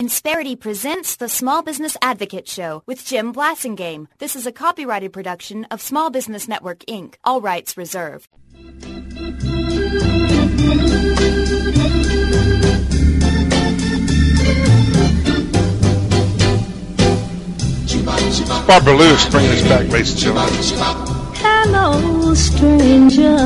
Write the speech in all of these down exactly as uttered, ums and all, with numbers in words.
Insperity presents the Small Business Advocate Show with Jim Blasingame. This is a copyrighted production of Small Business Network, Incorporated. All rights reserved. Barbara Lewis bringing us back, ladies and gentlemen. Hello, stranger.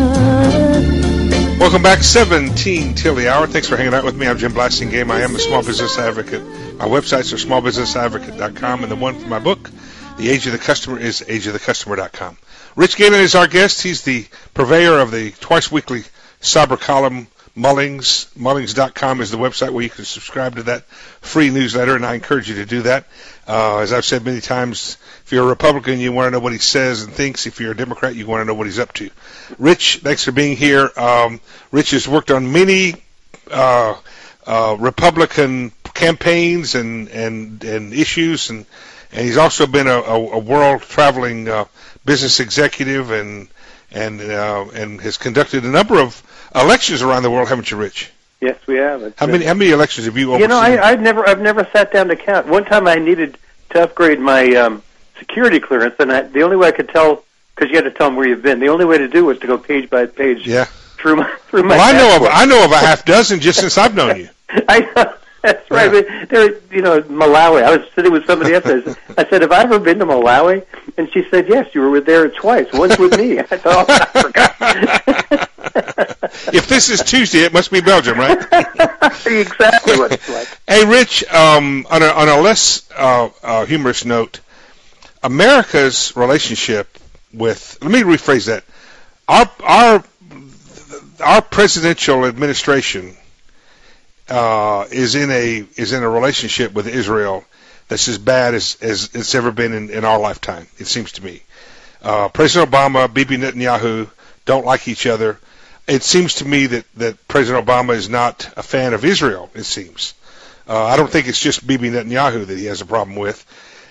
Welcome back, seventeen till the hour. Thanks for hanging out with me. I'm Jim Blasingame. I am a small business advocate. My websites are small business advocate dot com, and the one for my book, The Age of the Customer, is age of the customer dot com. Rich Galen is our guest. He's the purveyor of the twice-weekly cyber column, Mullings. Mullings dot com is the website where you can subscribe to that free newsletter, and I encourage you to do that. Uh, as I've said many times, if you're a Republican, you want to know what he says and thinks. If you're a Democrat, you want to know what he's up to. Rich, thanks for being here. Um, Rich has worked on many uh, uh, Republican campaigns and, and, and issues, and, and he's also been a, a, a world-traveling uh, business executive and and uh, and has conducted a number of elections around the world, haven't you, Rich? Yes, we have. It's how been, many how many elections have you overseen? You know, I, I've never I've never sat down to count. One time I needed to upgrade my um, security clearance, and I, the only way I could tell, because you had to tell them where you've been, the only way to do was to go page by page yeah. through my through my. Well, I know of I know of a half dozen just since I've known you. I know. That's right. Yeah. But there, you know, Malawi. I was sitting with somebody else. I said, I said, "Have I ever been to Malawi?" And she said, "Yes, you were there twice. Once with me." I thought, oh, I forgot. If this is Tuesday, it must be Belgium, right? Exactly what it's like. Hey, Rich. Um, on a on a less uh, uh, humorous note, America's relationship with let me rephrase that. Our our our presidential administration. Uh, is in a is in a relationship with Israel that's as bad as, as it's ever been in, in our lifetime. It seems to me. Uh, President Obama, Bibi Netanyahu don't like each other. It seems to me that, that President Obama is not a fan of Israel. It seems. Uh, I don't think it's just Bibi Netanyahu that he has a problem with,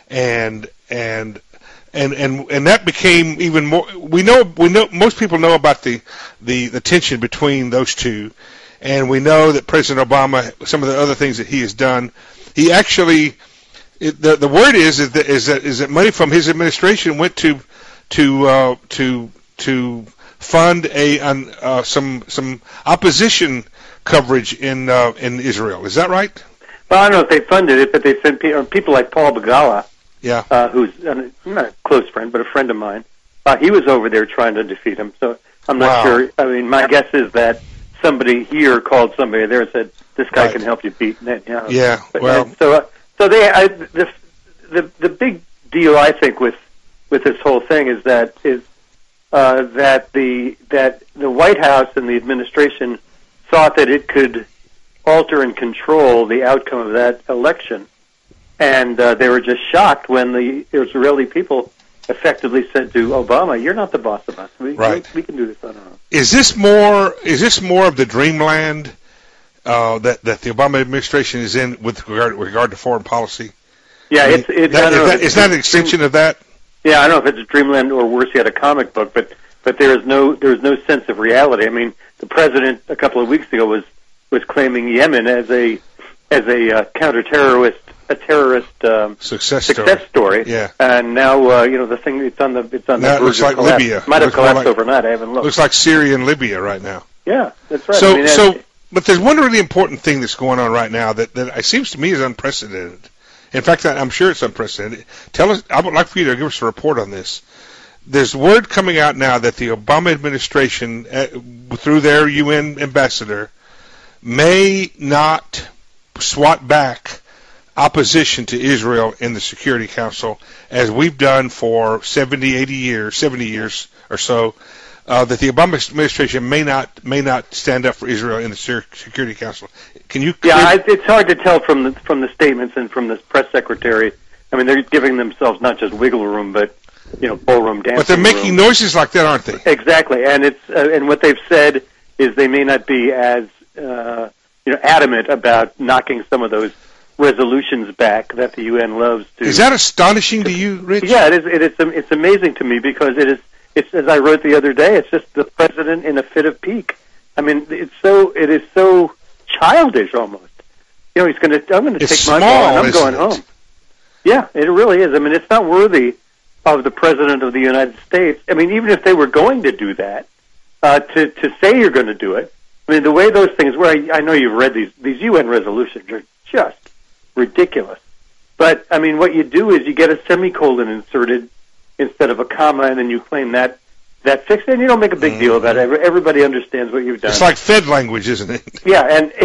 and and and and and that became even more. We know we know most people know about the the, the tension between those two. And we know that President Obama, some of the other things that he has done, he actually, it, the the word is is that, is that is that money from his administration went to to uh, to to fund a uh, some some opposition coverage in uh, in Israel. Is that right? Well, I don't know if they funded it, but they sent pe- people like Paul Begala, yeah, uh, who's uh, not a close friend, but a friend of mine. Uh, he was over there trying to defeat him. So I'm not wow. sure. I mean, my guess is that somebody here called somebody there and said, "This guy right. can help you beat Netanyahu." Yeah, but, well, uh, so uh, so they I, the the the big deal I think with with this whole thing is that is uh, that the that the White House and the administration thought that it could alter and control the outcome of that election, and uh, they were just shocked when the Israeli people effectively said to Obama, "You're not the boss of us. We, right. we, we can do this on our own." Is this more? Is this more of the dreamland uh, that that the Obama administration is in with regard, with regard to foreign policy? Yeah, I mean, it's it's. that, I don't is, know that, is that an extension of that? Yeah, I don't know if it's dreamland or worse yet, a comic book, but but there is no there is no sense of reality. I mean, the president a couple of weeks ago was was claiming Yemen as a as a uh, counter-terrorist. A terrorist um, success, success story. story, yeah. And now uh, you know the thing. It's on the it's on now the verge it looks like of collapse. Libya. Might have looks collapsed like, overnight. I haven't looked. Looks like Syria and Libya right now. Yeah, that's right. So, I mean, so, but there's one really important thing that's going on right now that that it seems to me is unprecedented. In fact, I'm sure it's unprecedented. Tell us. I would like for you to give us a report on this. There's word coming out now that the Obama administration, uh, through their U N ambassador, may not swat back opposition to Israel in the Security Council, as we've done for seventy, eighty years, seventy years or so, uh, that the Obama administration may not may not stand up for Israel in the Security Council. Can you? Yeah, I, it's hard to tell from the from the statements and from the press secretary. I mean, they're giving themselves not just wiggle room, but you know, ballroom dancing. But they're making room. noises like that, aren't they? Exactly, and it's uh, and what they've said is they may not be as uh, you know adamant about knocking some of those resolutions back that the U N loves to. Is that astonishing to you, Rich? Yeah, it is. It is. It's amazing to me because it is. It's as I wrote the other day. It's just the president in a fit of pique. I mean, it's so. It is so childish almost You know, he's going to. I'm going to It's take my small, ball and I'm isn't going it? home. Yeah, it really is. I mean, it's not worthy of the president of the United States. I mean, even if they were going to do that, uh, to to say you're going to do it. I mean, the way those things were. I, I know you've read these. These U N resolutions are just ridiculous. But I mean, what you do is you get a semicolon inserted instead of a comma, and then you claim that that fixed it, and you don't make a big mm. deal about it. Everybody understands what you've done. It's like Fed language, isn't it? Yeah, and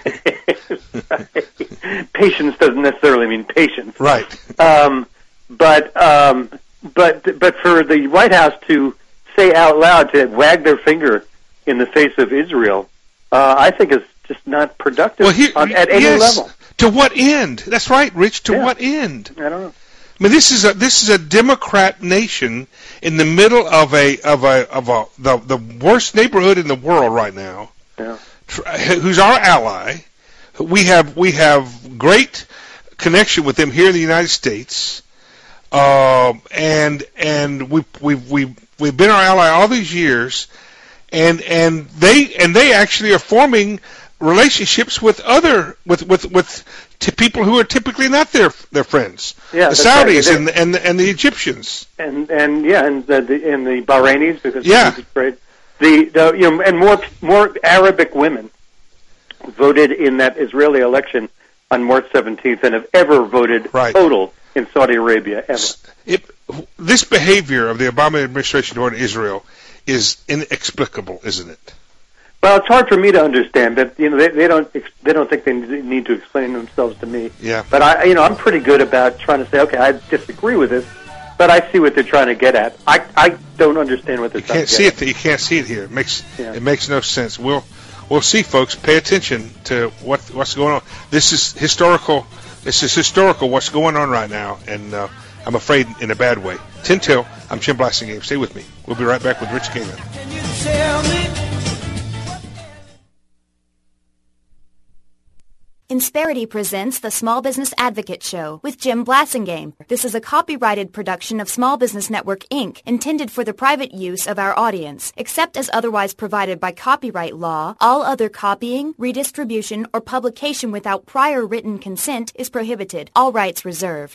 patience doesn't necessarily mean patience. Right. Um, but um, but but for the White House to say out loud, to wag their finger in the face of Israel, uh, I think is just not productive well, here, on, at yes. any level. To what end? That's right, Rich. To yeah. what end? I don't know. I mean, this is a this is a Democrat nation in the middle of a of a of a the the worst neighborhood in the world right now. Yeah. Who's our ally? We have we have great connection with them here in the United States, um, and and we we we we've been our ally all these years, and and they and they actually are forming relationships with other with with with to people who are typically not their their friends. Yeah, the right. Saudis and the, and the, and the Egyptians. And and yeah, and the, the and the Bahrainis because yeah, the great. The, the you know and more more Arabic women voted in that Israeli election on March seventeenth than have ever voted right. total in Saudi Arabia ever. It, this behavior of the Obama administration toward Israel is inexplicable, isn't it? Well, it's hard for me to understand that. You know, they, they don't they don't think they need to explain themselves to me. Yeah. But I, you know, I'm pretty good about trying to say, okay, I disagree with this, but I see what they're trying to get at. I I don't understand what they're you trying can't to see get it. You can't see it here. It makes yeah. it makes no sense. We'll we'll see, folks. Pay attention to what what's going on. This is historical. This is historical. What's going on right now, and uh, I'm afraid in a bad way. ten till. I'm Jim Blassingame. Stay with me. We'll be right back with Rich Kingman. Can you tell me? Insperity presents the Small Business Advocate Show with Jim Blassingame. This is a copyrighted production of Small Business Network, Incorporated, intended for the private use of our audience. Except as otherwise provided by copyright law, all other copying, redistribution, or publication without prior written consent is prohibited. All rights reserved.